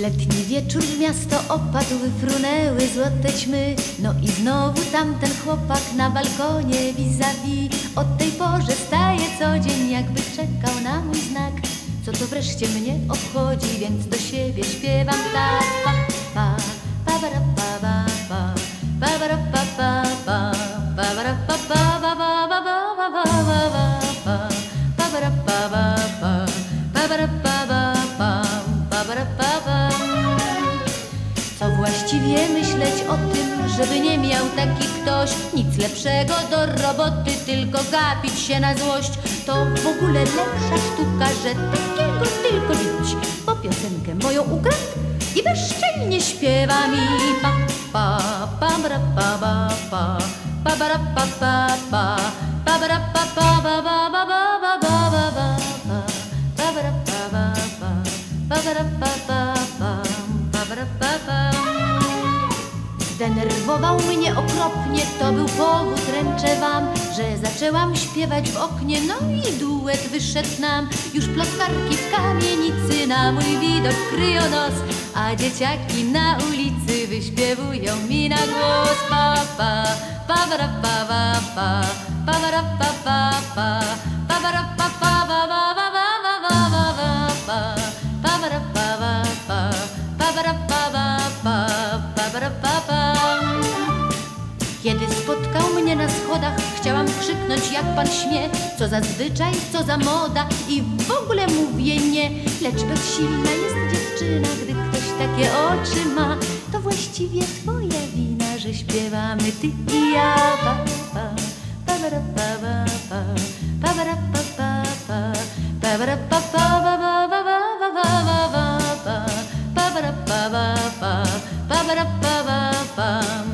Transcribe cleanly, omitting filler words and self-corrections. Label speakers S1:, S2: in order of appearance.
S1: Letni wieczór w miasto opadł, wyfrunęły złote ćmy. No i znowu tamten chłopak na balkonie vis-a-vis. Od tej porze staje co dzień, jakby czekał na mój znak. Co to wreszcie mnie obchodzi, więc do siebie śpiewam tak. Pa, pa, pa, ba, ra, pa, ba, pa, pa, ba, ra, pa, pa, pa, pa, ba, ra, pa, pa, ba, ba, ba, ba, ba, ba, ba, ba, pa, ba, ra, pa, ba, pa, pa, ba, ra, pa, ba, pa, pa, ba, ra, pa, pa. Co właściwie myśleć o tym, żeby nie miał taki ktoś nic lepszego do roboty, tylko gapić się na złość. To w ogóle lepsza sztuka, że takiego tylko dziś po piosenkę moją ukradł i bezczelnie śpiewa mi pa, pa, pa, ba, ra, pa, ba, pa, pa, ba, ra, pa, pa, pa, pa, ba, ra, pa, pa, ba, ba, ba, ba, ba, ba, ba, ba, pa, ba, ra, pa, ba, pa, pa, ba, ra, pa, pa, pa, pa, ba, ra, pa, pa. Zdenerwował mnie okropnie, to był powód, ręczę wam, że zaczęłam śpiewać w oknie, no i duet wyszedł nam. Już plotkarki w kamienicy na mój widok kryją nos, a dzieciaki na ulicy wyśpiewują mi na głos pa, pa, pa, ba, ra, pa, ba, pa, pa, ba, ra, pa, pa, pa, pa, ba, ra, pa, pa, ba, ba, ba, ba, ba, ba, ba, pa, pa, ba, ra, pa, ba, pa, pa, ba, ra, pa, ba, pa, pa, ba, ra, pa, pa. Kiedy spotkał mnie na schodach, chciałam krzyknąć jak pan śmie. Co za zwyczaj, co za moda i w ogóle mówię nie. Lecz bezsilna jest dziewczyna, gdy ktoś takie oczy ma. To właściwie twoja wina, że śpiewamy ty i ja. Pa, pa, pa, ba, ra, pa, ba, pa, pa, ba, ra, pa, pa, pa, pa, ba, ra, pa, pa, ba, ba, ba, ba, ba, ba, ba, pa, pa, ba, ra, pa, ba, pa, pa, ba, ra, pa, ba, pa.